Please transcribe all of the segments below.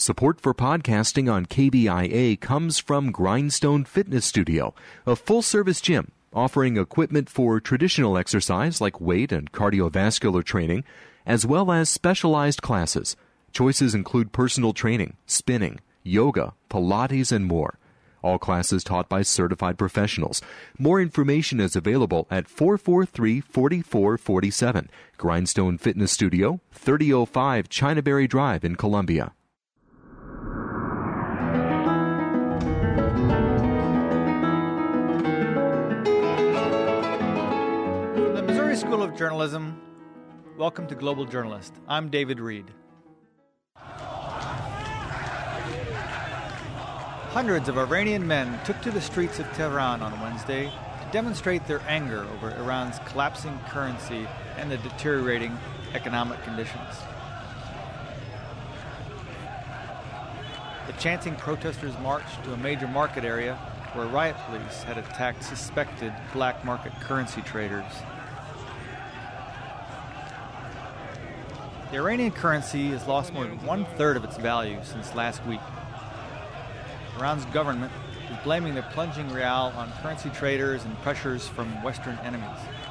Support for podcasting on KBIA comes from Grindstone Fitness Studio, a full-service gym offering equipment for traditional exercise like weight and cardiovascular training, as well as specialized classes. Choices include personal training, spinning, yoga, Pilates, and more. All classes taught by certified professionals. More information is available at 443-4447. Grindstone Fitness Studio, 3005 Chinaberry Drive in Columbia. From the Missouri School of Journalism, welcome to Global Journalist. I'm David Reed. Hundreds of Iranian men took to the streets of Tehran on Wednesday to demonstrate their anger over Iran's collapsing currency and the deteriorating economic conditions. The chanting protesters marched to a major market area where riot police had attacked suspected black market currency traders. The Iranian currency has lost more than one-third of its value since last week. Iran's government is blaming the plunging rial on currency traders and pressures from Western enemies.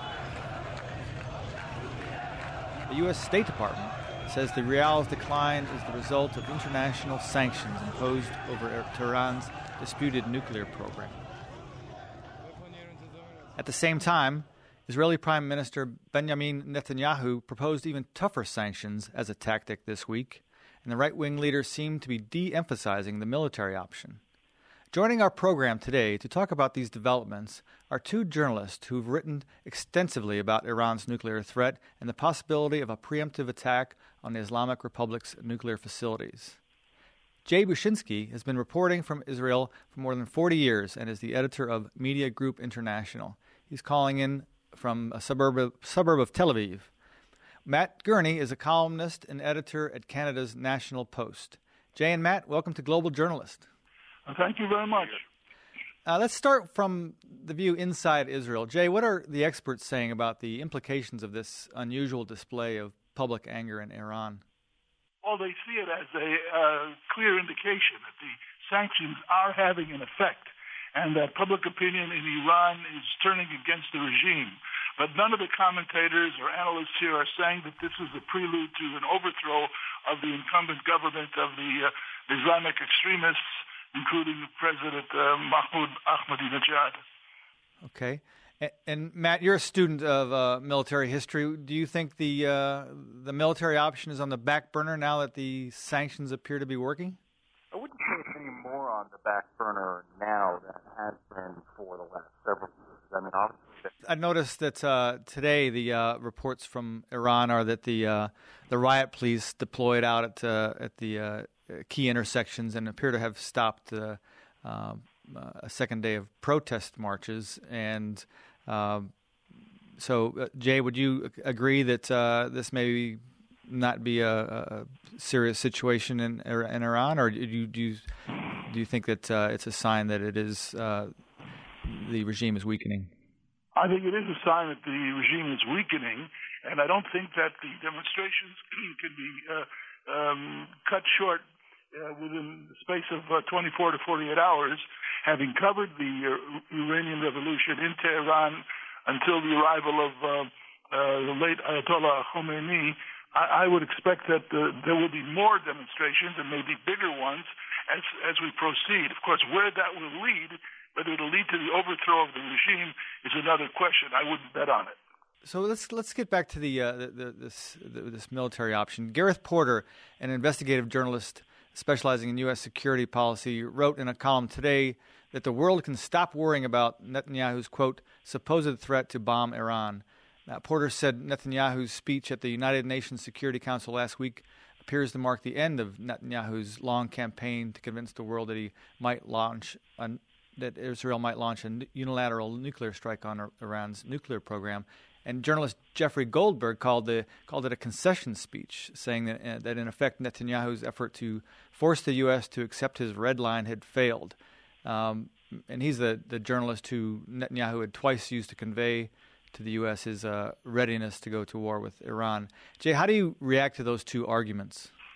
The U.S. State Department says the rial's decline is the result of international sanctions imposed over Tehran's disputed nuclear program. At the same time, Israeli Prime Minister Benjamin Netanyahu proposed even tougher sanctions as a tactic this week, and the right-wing leaders seem to be de-emphasizing the military option. Joining our program today to talk about these developments are two journalists who've written extensively about Iran's nuclear threat and the possibility of a preemptive attack on the Islamic Republic's nuclear facilities. Jay Bushinsky has been reporting from Israel for more than 40 years and is the editor of Media Group International. He's calling in from a suburb of Tel Aviv. Matt Gurney is a columnist and editor at Canada's National Post. Jay and Matt, welcome to Global Journalist. Thank you very much. Let's start from the view inside Israel. Jay, what are the experts saying about the implications of this unusual display of public anger in Iran? Well, they see it as a clear indication that the sanctions are having an effect and that public opinion in Iran is turning against the regime. But none of the commentators or analysts here are saying that this is a prelude to an overthrow of the incumbent government of the Islamic extremists, including President Mahmoud Ahmadinejad. Okay. And Matt, you're a student of military history. Do you think the military option is on the back burner now that the sanctions appear to be working? I wouldn't say it's any more on the back burner now than it has been for the last several years. I mean, obviously, I noticed that today the reports from Iran are that the riot police deployed out at the key intersections and appear to have stopped a second day of protest marches. And so, Jay, would you agree that this may not be a serious situation in Iran, or do you think that it's a sign that it is the regime is weakening? I think it is a sign that the regime is weakening, and I don't think that the demonstrations can be cut short within the space of 24 to 48 hours. Having covered the Iranian Revolution in Tehran until the arrival of the late Ayatollah Khomeini, I would expect that there will be more demonstrations and maybe bigger ones as we proceed. Of course, where that will lead, whether it'll lead to the overthrow of the regime, is another question. I wouldn't bet on it. So let's get back to this military option. Gareth Porter, an investigative journalist specializing in U.S. security policy, wrote in a column today that the world can stop worrying about Netanyahu's, quote, supposed threat to bomb Iran. Porter said Netanyahu's speech at the United Nations Security Council last week appears to mark the end of Netanyahu's long campaign to convince the world that Israel might launch a unilateral nuclear strike on Iran's nuclear program. And journalist Jeffrey Goldberg called it a concession speech, saying that in effect Netanyahu's effort to force the U.S. to accept his red line had failed. And he's the journalist who Netanyahu had twice used to convey to the U.S. his readiness to go to war with Iran. Jay, how do you react to those two arguments? Well,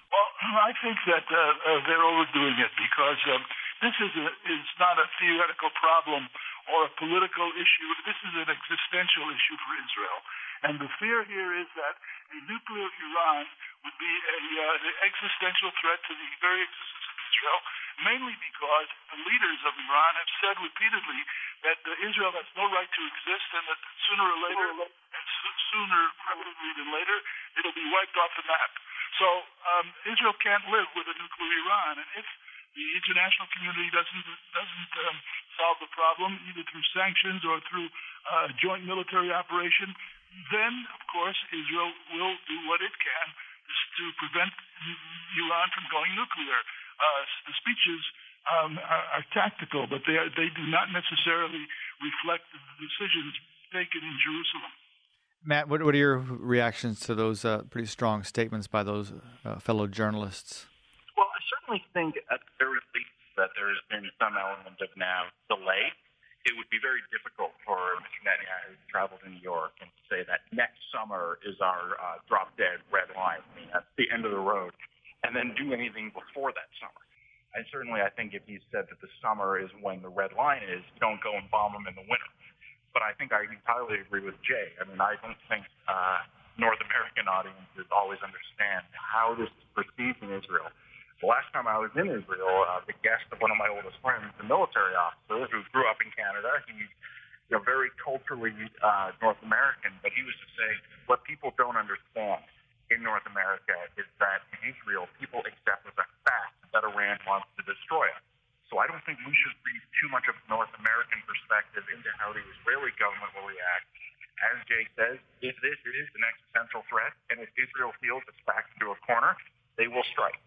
I think that they're overdoing it because this is not a theoretical problem or a political issue. This is an existential issue for Israel. And the fear here is that a nuclear Iran would be an existential threat to the very existence of Israel, mainly because the leaders of Iran have said repeatedly that Israel has no right to exist and that sooner or later, and sooner probably than later, it'll be wiped off the map. So Israel can't live with a nuclear Iran. And if the international community doesn't solve the problem, either through sanctions or through joint military operation, then, of course, Israel will do what it can to prevent Iran from going nuclear. The speeches are tactical, but they do not necessarily reflect the decisions taken in Jerusalem. Matt, what are your reactions to those pretty strong statements by those fellow journalists? Well, I certainly think at the very least that there's been some element of now delay. It would be very difficult for Mr. Netanyahu to travel to New York and say that next summer is our drop-dead red line. I mean, that's the end of the road, and then do anything before that summer. And certainly I think if he said that the summer is when the red line is, don't go and bomb them in the winter. But I think I entirely agree with Jay. I mean, I don't think North American audiences always understand how this is perceived in Israel. The last time I was in Israel, the guest of one of my oldest friends, the military officer who grew up in Canada, he's very culturally North American, but he was to say, what people don't understand in North America is that in Israel, people accept as a fact that Iran wants to destroy us. So I don't think we should read too much of North American perspective into how the Israeli government will react. As Jay says, if this is an existential threat, and if Israel feels it's backed into a corner, they will strike.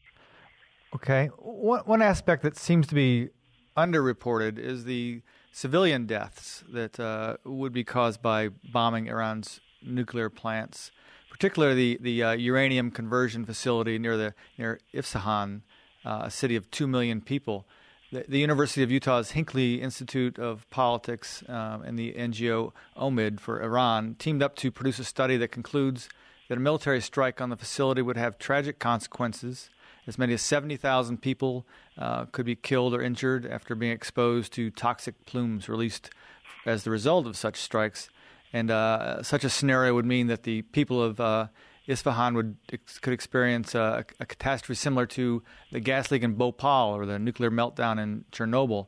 Okay. One aspect that seems to be underreported is the civilian deaths that would be caused by bombing Iran's nuclear plants, particularly the uranium conversion facility near Isfahan, a city of 2 million people. The University of Utah's Hinckley Institute of Politics and the NGO OMID for Iran teamed up to produce a study that concludes that a military strike on the facility would have tragic consequences. As many as 70,000 people could be killed or injured after being exposed to toxic plumes released as the result of such strikes. And such a scenario would mean that the people of Isfahan could experience a catastrophe similar to the gas leak in Bhopal or the nuclear meltdown in Chernobyl.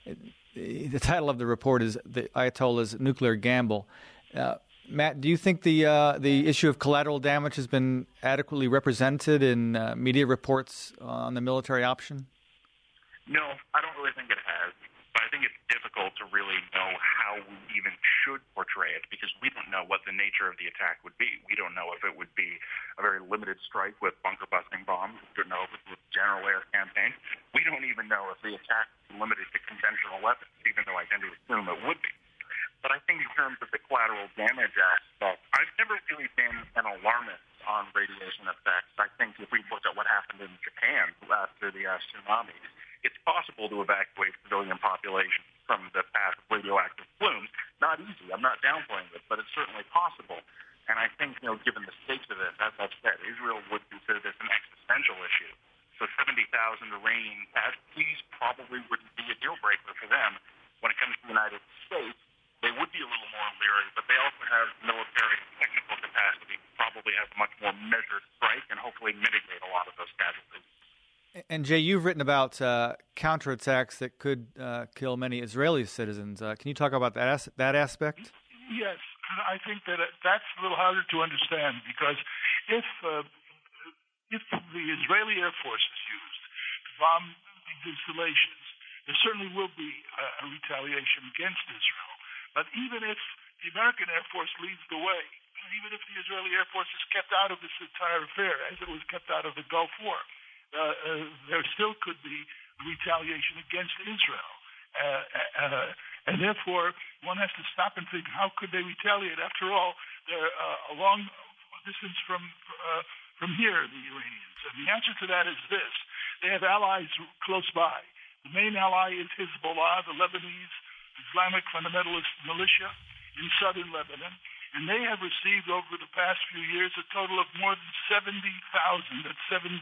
The title of the report is "The Ayatollah's Nuclear Gamble." Matt, do you think the issue of collateral damage has been adequately represented in media reports on the military option? No, I don't really think it has. But I think it's difficult to really know how we even should portray it because we don't know what the nature of the attack would be. We don't know if it would be a very limited strike with bunker-busting bombs. We don't know if it was a general air campaign. We don't even know if the attack was limited to conventional weapons, even though I tend to assume it would be. But I think in terms of the collateral damage aspect, I've never really been an alarmist on radiation effects. I think if we look at what happened in Japan after the tsunami, it's possible to evacuate civilian population from the path of radioactive plumes. Not easy. I'm not downplaying it, but it's certainly possible. And I think, given the stakes of it, as I've said, Israel would consider this an existential issue. So 70,000 Iranian casualties probably wouldn't be a deal breaker for them. When it comes to the United States, they would be a little more leery, but they also have military and technical capacity to probably have a much more measured strike and hopefully mitigate a lot of those casualties. And Jay, you've written about counterattacks that could kill many Israeli citizens. Can you talk about that aspect? Yes, I think that that's a little harder to understand because if the Israeli Air Force is used to bomb these installations, there certainly will be a retaliation against Israel. But even if the American Air Force leads the way, even if the Israeli Air Force is kept out of this entire affair, as it was kept out of the Gulf War, there still could be retaliation against Israel. And therefore, one has to stop and think, how could they retaliate? After all, they're a long distance from here, the Iranians. And the answer to that is this. They have allies close by. The main ally is Hezbollah, the Lebanese Islamic fundamentalist militia in southern Lebanon. And they have received over the past few years a total of more than 70,000, that's 70,000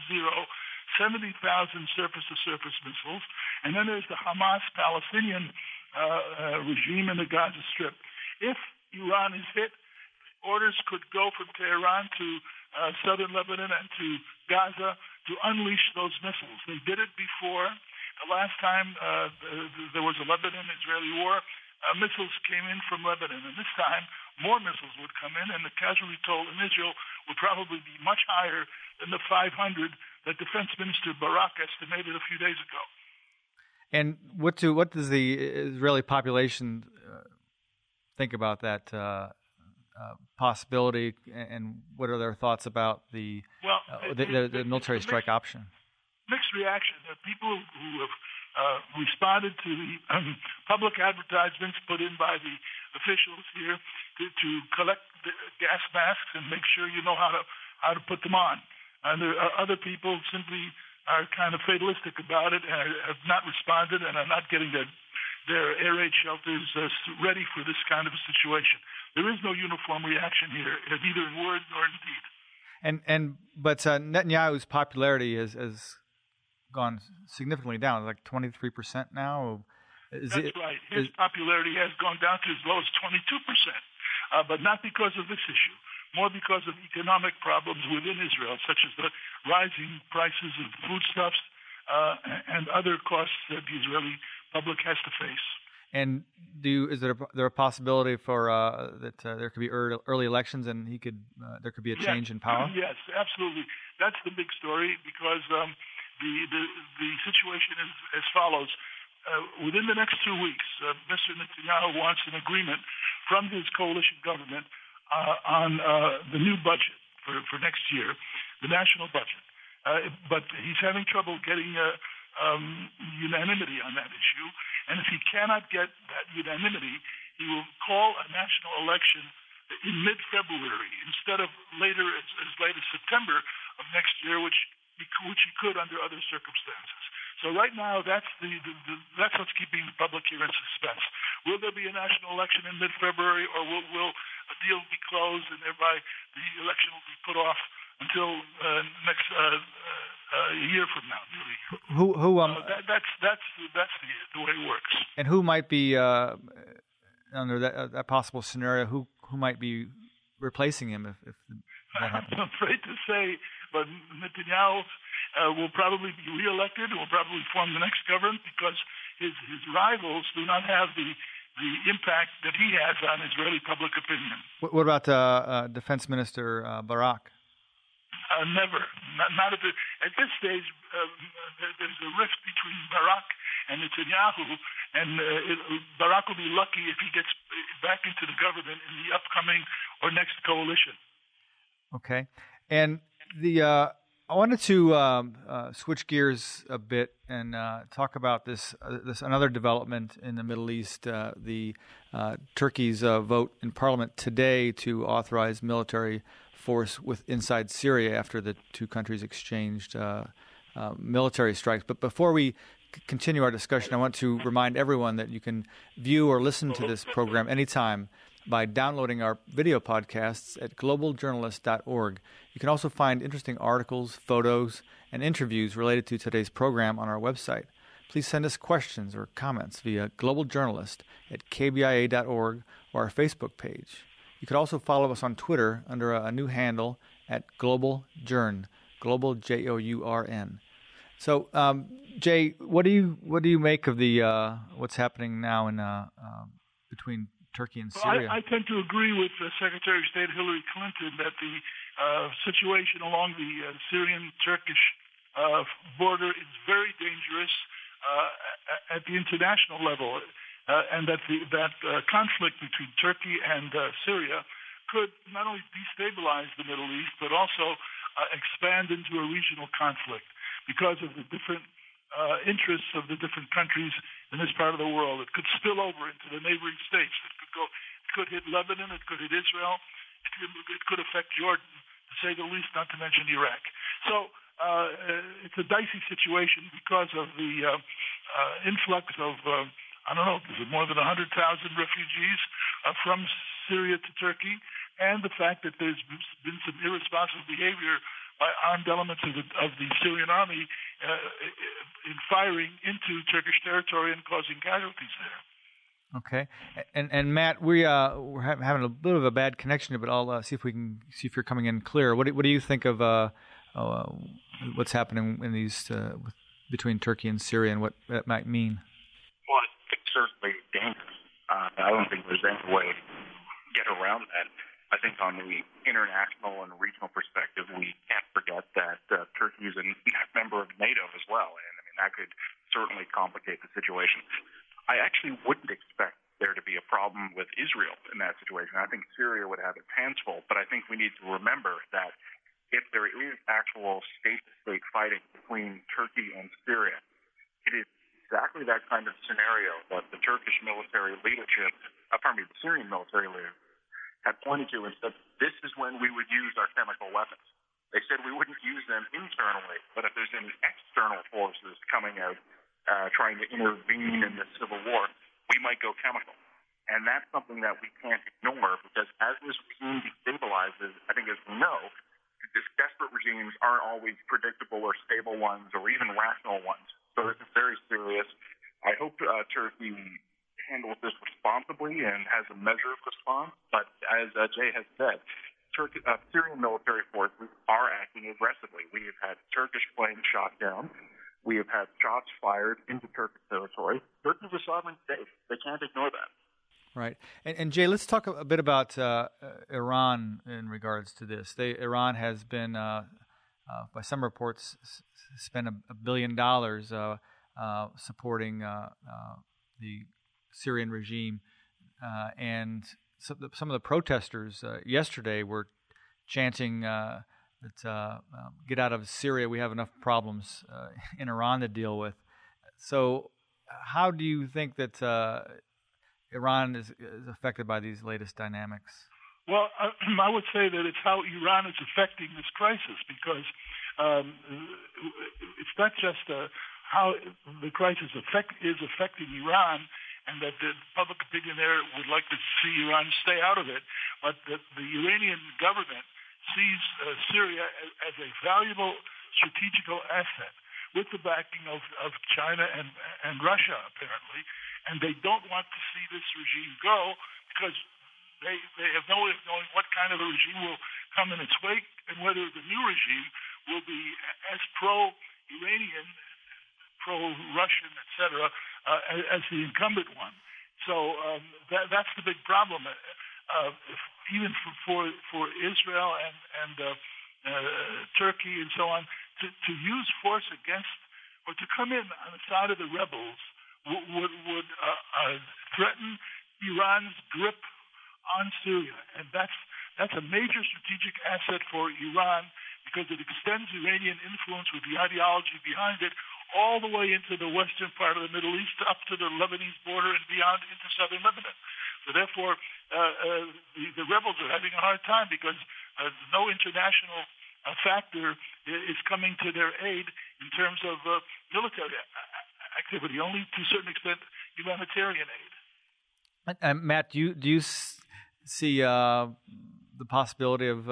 surface-to-surface missiles. And then there's the Hamas Palestinian regime in the Gaza Strip. If Iran is hit, orders could go from Tehran to southern Lebanon and to Gaza to unleash those missiles. They did it before. The last time there was a Lebanon-Israeli war, missiles came in from Lebanon. And this time, more missiles would come in, and the casualty toll in Israel would probably be much higher than the 500 that Defense Minister Barak estimated a few days ago. And what does the Israeli population think about that possibility, and what are their thoughts about the military strike option? Mixed reaction. There are people who have responded to the public advertisements put in by the officials here to collect the gas masks and make sure you know how to put them on. And there are other people simply are kind of fatalistic about it and have not responded and are not getting their air raid shelters ready for this kind of a situation. There is no uniform reaction here, neither in word nor in deed. But Netanyahu's popularity has gone significantly down, like 23% now. That's right. His popularity has gone down to as low as 22%, but not because of this issue, more because of economic problems within Israel, such as the rising prices of foodstuffs and other costs that the Israeli public has to face. And is there a possibility for that there could be early elections and there could be a change in power? Yes, absolutely. That's the big story because the situation is as follows. Within the next 2 weeks, Mr. Netanyahu wants an agreement from his coalition government on the new budget for next year, the national budget. But he's having trouble getting unanimity on that issue. And if he cannot get that unanimity, he will call a national election in mid-February instead of later as late as September of next year, which he could under other circumstances. So right now, that's what's keeping the public here in suspense. Will there be a national election in mid-February, or will a deal be closed and thereby the election will be put off until next year from now? Really. That's the way it works. And who might be under that possible scenario? Who might be replacing him if that happens? I'm afraid to say, but Netanyahu will probably be reelected, will probably form the next government because his rivals do not have the impact that he has on Israeli public opinion. What about Defense Minister Barak? Never. Not at this stage. There's a rift between Barak and Netanyahu, and Barak will be lucky if he gets back into the government in the upcoming or next coalition. Okay. And I wanted to switch gears a bit and talk about this another development in the Middle East. Turkey's vote in Parliament today to authorize military force inside Syria after the two countries exchanged military strikes. But before we continue our discussion, I want to remind everyone that you can view or listen to this program anytime by downloading our video podcasts at globaljournalist.org. You can also find interesting articles, photos, and interviews related to today's program on our website. Please send us questions or comments via globaljournalist@kbia.org or our Facebook page. You could also follow us on Twitter under a new handle at globaljourn, global JOURN. So, Jay, what do you make of the what's happening now in between Turkey and Syria? I tend to agree with Secretary of State Hillary Clinton that the situation along the Syrian-Turkish border is very dangerous at the international level, and that conflict between Turkey and Syria could not only destabilize the Middle East, but also expand into a regional conflict because of the different interests of the different countries in this part of the world. It could spill over into the neighboring states. It could hit Lebanon. It could hit Israel. It could affect Jordan, to say the least, not to mention Iraq. So it's a dicey situation because of the influx of, is it more than 100,000 refugees from Syria to Turkey? and the fact that there's been some irresponsible behavior by armed elements of the Syrian army in firing into Turkish territory and causing casualties there. Okay, and Matt, we're having a bit of a bad connection, but I'll see if you're coming in clear. What do you think of what's happening in these between Turkey and Syria, and what that might mean? Well, it's certainly dangerous. I don't think there's any way to get around that. I think on the international and regional perspective, we can't forget that Turkey is a member of NATO as well, and I mean that could certainly complicate the situation. I actually wouldn't expect there to be a problem with Israel in that situation. I think Syria would have its hands full, but I think we need to remember that if there is actual state-to-state fighting between Turkey and Syria, it is exactly that kind of scenario that the Turkish military leadership, the Syrian military leadership, had pointed to and said, this is when we would use our chemical weapons. They said we wouldn't use them internally, but if there's any external forces coming out trying to intervene in this civil war, we might go chemical. And that's something that we can't ignore, because as this regime destabilizes, I think as we know, these desperate regimes aren't always predictable or stable ones or even rational ones. So this is very serious. I hope Turkey handles this responsibly and has a measure of response. But as Jay has said, Syrian military forces are acting aggressively. We have had Turkish planes shot down. We have had shots fired into Turkish territory. Turkey is a sovereign state. They can't ignore that. Right. And Jay, let's talk a bit about Iran in regards to this. Iran has been, by some reports, spent $1 billion supporting the Syrian regime. And some of the protesters yesterday were chanting that get out of Syria, we have enough problems in Iran to deal with. So how do you think that Iran is affected by these latest dynamics? Well, I would say that it's how Iran is affecting this crisis, because it's not just how the crisis is affecting Iran, and that the public opinion there would like to see Iran stay out of it, but that the Iranian government sees Syria as a valuable strategical asset with the backing of China and Russia, apparently, and they don't want to see this regime go because they have no way of knowing what kind of a regime will come in its wake and whether the new regime will be as pro-Iranian, pro-Russian, etc., as the incumbent one. So that's the big problem. Even for Israel and Turkey and so on, to use force against or to come in on the side of the rebels would threaten Iran's grip on Syria, and that's a major strategic asset for Iran, because it extends Iranian influence with the ideology behind it all the way into the western part of the Middle East, up to the Lebanese border and beyond into southern Lebanon. So therefore, the rebels are having a hard time because no international factor is coming to their aid in terms of military activity, only to a certain extent humanitarian aid. Matt, do you see the possibility of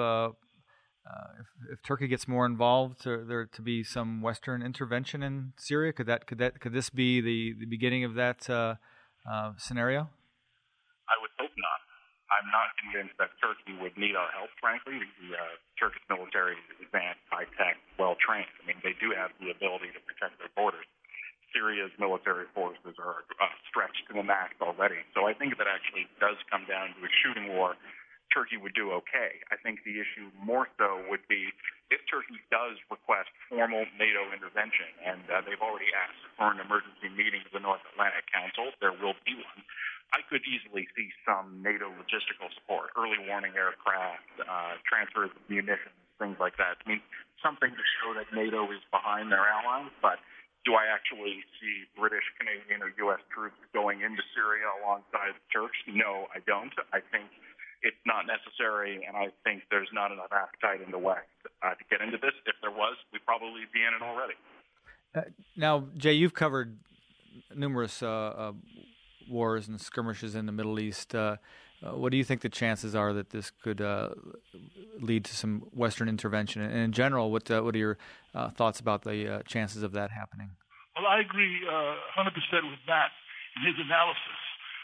if Turkey gets more involved, there to be some Western intervention in Syria? Could this be the beginning of that scenario? I would hope not. I'm not convinced that Turkey would need our help, frankly. The Turkish military is advanced, high-tech, well-trained. I mean, they do have the ability to protect their borders. Syria's military forces are stretched to the max already. So I think if it actually does come down to a shooting war, Turkey would do okay. I think the issue more so would be if Turkey does request formal NATO intervention, and they've already asked for an emergency meeting of the North Atlantic Council, there will be one. I could easily see some NATO logistical support, early warning aircraft, transfers of munitions, things like that. I mean, something to show that NATO is behind their allies, but do I actually see British, Canadian, or U.S. troops going into Syria alongside the Turks? No, I don't. I think it's not necessary, and I think there's not enough appetite in the West to get into this. If there was, we'd probably be in it already. Now, Jay, you've covered numerous wars and skirmishes in the Middle East. what do you think the chances are that this could lead to some Western intervention? And in general, what are your thoughts about the chances of that happening? Well, I agree 100% with Matt in his analysis.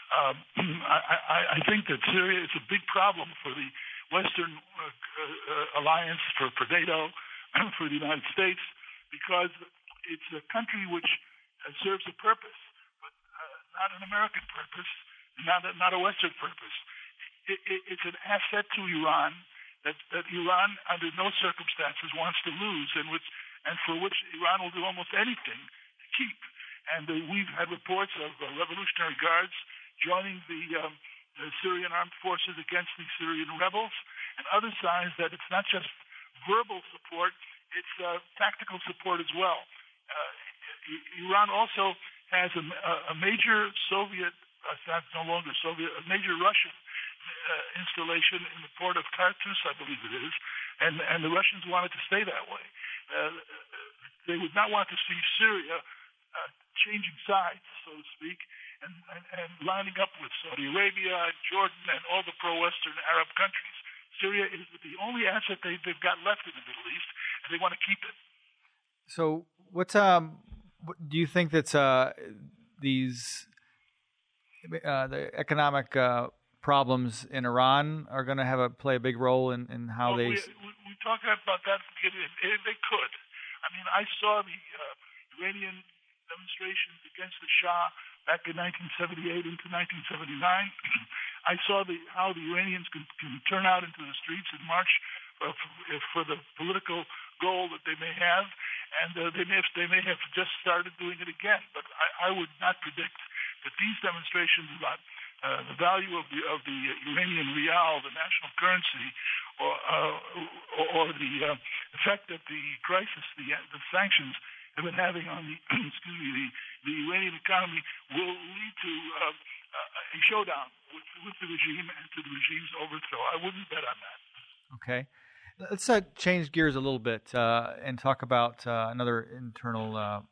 I think that Syria is a big problem for the Western alliance, for NATO, for the United States, because it's a country which serves a purpose, but not an American purpose, not a Western purpose. It's an asset to Iran that Iran, under no circumstances, wants to lose, and for which Iran will do almost anything to keep. And we've had reports of Revolutionary Guards joining the Syrian armed forces against the Syrian rebels, and other signs that it's not just verbal support, it's tactical support as well. Iran also has a major Soviet, no longer Soviet, a major Russian installation in the port of Tartus, I believe it is, and the Russians wanted to stay that way. They would not want to see Syria changing sides, so to speak, and lining up with Saudi Arabia, Jordan, and all the pro-Western Arab countries. Syria is the only asset they've got left in the Middle East, and they want to keep it. So, what do you think that these the economic problems in Iran are going to play a big role in how they? We talked about that. They could. I mean, I saw the Iranian demonstrations against the Shah back in 1978 into 1979. I saw how the Iranians can turn out into the streets and march for the political goal that they may have, and they may have just started doing it again. But I would not predict that these demonstrations about the value of the Iranian rial, the national currency, or the effect that the crisis, the sanctions have been having on the Iranian economy will lead to a showdown with the regime and to the regime's overthrow. I wouldn't bet on that. Okay. Let's change gears a little bit and talk about another internal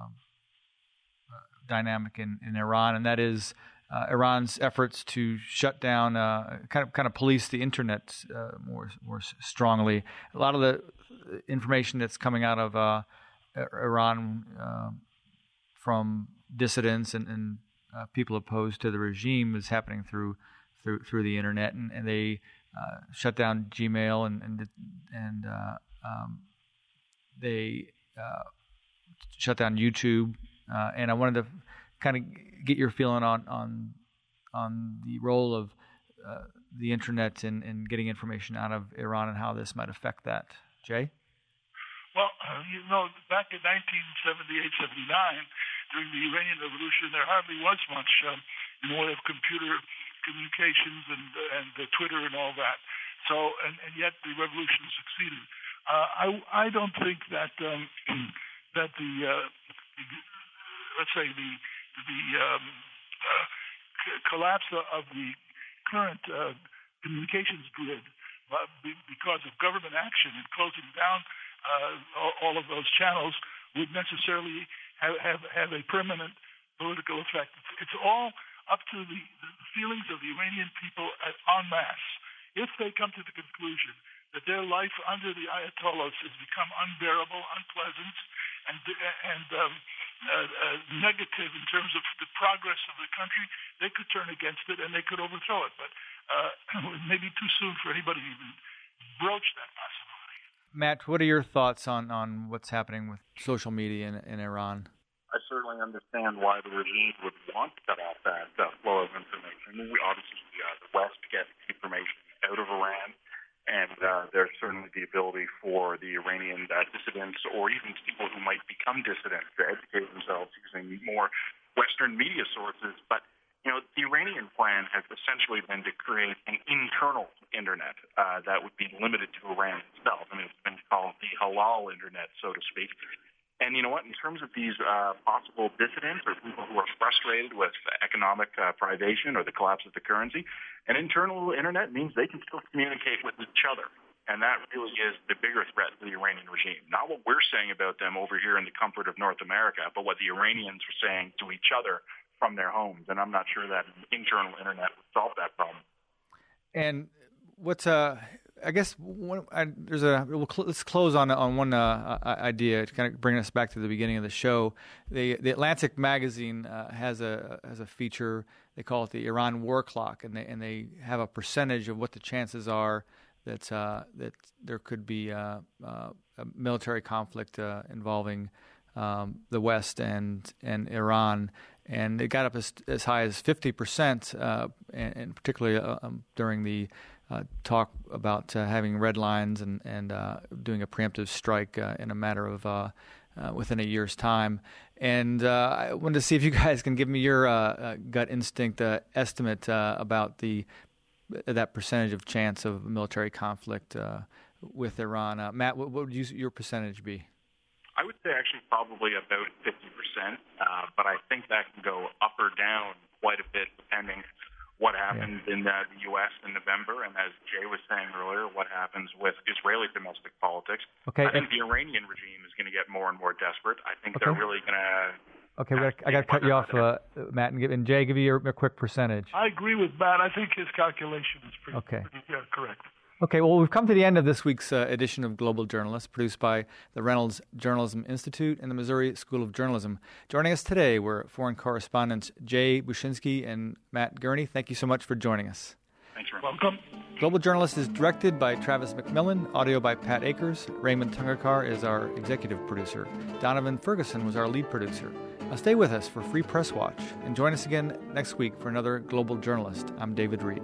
dynamic in Iran, and that is Iran's efforts to shut down, kind of police the internet more strongly. A lot of the information that's coming out of Iran from dissidents and people opposed to the regime is happening through the internet, and they shut down Gmail and they shut down YouTube. And I wanted to kind of get your feeling on the role of the internet in getting information out of Iran and how this might affect that. Jay? Well, back in 1978-79, during the Iranian Revolution, there hardly was much in the way of computer communications and Twitter and all that. So, and yet the revolution succeeded. I don't think that that the let's say the collapse of the current communications grid because of government action and closing down all of those channels would necessarily have a permanent political effect. It's all up to the feelings of the Iranian people en masse. If they come to the conclusion that their life under the Ayatollahs has become unbearable, unpleasant, and negative in terms of the progress of the country, they could turn against it and they could overthrow it. But it may be too soon for anybody to even broach that possibility. Matt, what are your thoughts on what's happening with social media in Iran? I certainly understand why the regime would want to cut off that flow of information. Obviously, the West gets information out of Iran, and there's certainly the ability for the Iranian dissidents or even people who might become dissidents to educate themselves using more Western media sources. But the Iranian plan has essentially been to create an internal internet that would be limited to Iran itself. I mean, it's been called the halal internet, so to speak. And you know what? In terms of these possible dissidents or people who are frustrated with economic privation or the collapse of the currency, an internal internet means they can still communicate with each other. And that really is the bigger threat to the Iranian regime. Not what we're saying about them over here in the comfort of North America, but what the Iranians are saying to each other from their homes. And I'm not sure that an internal internet would solve that problem. And what's I guess let's close on one idea to kind of bring us back to the beginning of the show. The Atlantic magazine has a feature. They call it the Iran War Clock, and they have a percentage of what the chances are that there could be a military conflict involving the West and Iran. And it got up as high as 50%, and particularly during the talk about having red lines and doing a preemptive strike in a matter of within a year's time. And I wanted to see if you guys can give me your gut instinct estimate about that percentage of chance of military conflict with Iran. Matt, what would your percentage be? I would say actually probably about 50%, but I think that can go up or down quite a bit depending what happens in the U.S. in November, and as Jay was saying earlier, what happens with Israeli domestic politics. Okay. I think the Iranian regime is going to get more and more desperate. I think they're really going to... Okay, I got to cut you off, Matt, and Jay, give you a quick percentage. I agree with Matt. I think his calculation is pretty correct. Okay, well, we've come to the end of this week's edition of Global Journalist, produced by the Reynolds Journalism Institute and the Missouri School of Journalism. Joining us today were foreign correspondents Jay Bushinsky and Matt Gurney. Thank you so much for joining us. Thanks very much. Welcome. Global Journalist is directed by Travis McMillan, audio by Pat Akers. Raymond Tungakar is our executive producer. Donovan Ferguson was our lead producer. Now stay with us for Free Press Watch and join us again next week for another Global Journalist. I'm David Reed.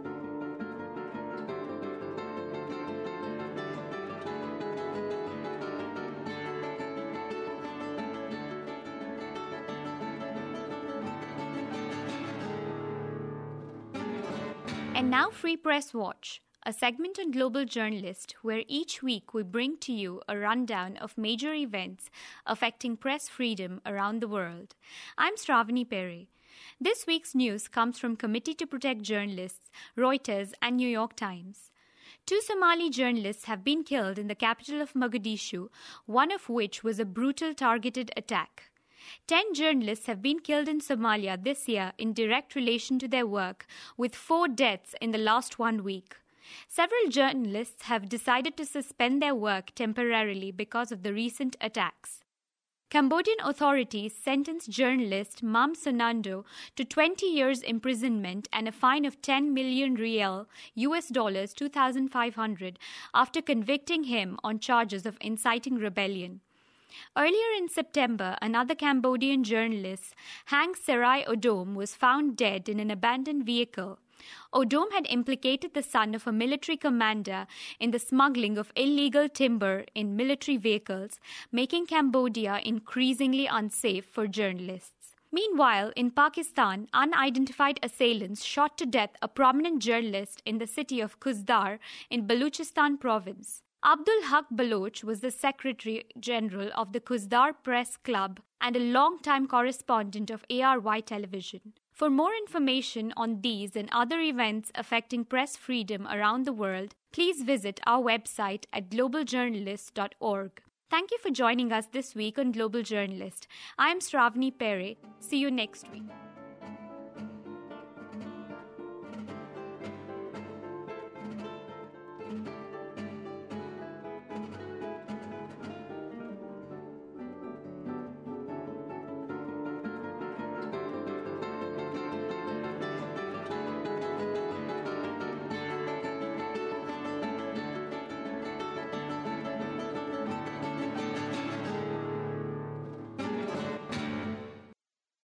And now Free Press Watch, a segment on Global Journalist where each week we bring to you a rundown of major events affecting press freedom around the world. I'm Shravani Pere. This week's news comes from Committee to Protect Journalists, Reuters and New York Times. 2 Somali journalists have been killed in the capital of Mogadishu, one of which was a brutal targeted attack. 10 journalists have been killed in Somalia this year in direct relation to their work, with 4 deaths in the last 1 week. Several journalists have decided to suspend their work temporarily because of the recent attacks. Cambodian authorities sentenced journalist Mam Sonando to 20 years imprisonment and a fine of 10 million riel, US dollars 2,500, after convicting him on charges of inciting rebellion. Earlier in September, another Cambodian journalist, Hang Serai Odom, was found dead in an abandoned vehicle. Odom had implicated the son of a military commander in the smuggling of illegal timber in military vehicles, making Cambodia increasingly unsafe for journalists. Meanwhile, in Pakistan, unidentified assailants shot to death a prominent journalist in the city of Kuzdar in Balochistan province. Abdul Haq Baloch was the Secretary General of the Kuzdar Press Club and a long-time correspondent of ARY television. For more information on these and other events affecting press freedom around the world, please visit our website at globaljournalist.org. Thank you for joining us this week on Global Journalist. I am Shravani Pere. See you next week.